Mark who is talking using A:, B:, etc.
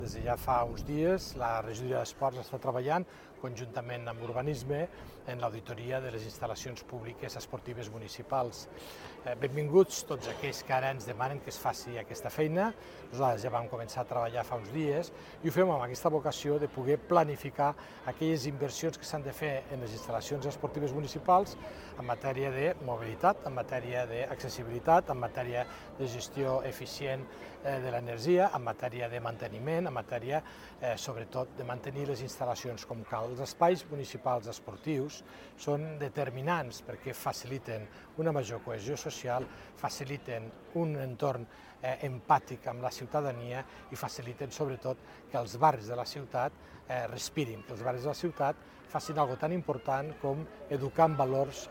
A: Des de ja fa uns dies, la regidoria d'Esports està treballant conjuntament amb Urbanisme en l'auditoria de les instal·lacions públiques esportives municipals. Benvinguts tots aquells que ara ens demanen que es faci aquesta feina. Nosaltres ja vam començar a treballar fa uns dies i ho fem amb aquesta vocació de poder planificar aquelles inversions que s'han de fer en les instal·lacions esportives municipals en matèria de mobilitat, en matèria d'accessibilitat, en matèria de gestió eficient de l'energia, en matèria de manteniment, en matèria, sobretot, de mantenir les instal·lacions com cal. Els espais municipals esportius són determinants perquè faciliten una major cohesió social, faciliten un entorn empàtic amb la ciutadania i faciliten, sobretot, que els barris de la ciutat respirin, que els barris de la ciutat facin alguna cosa tan important com educar en valors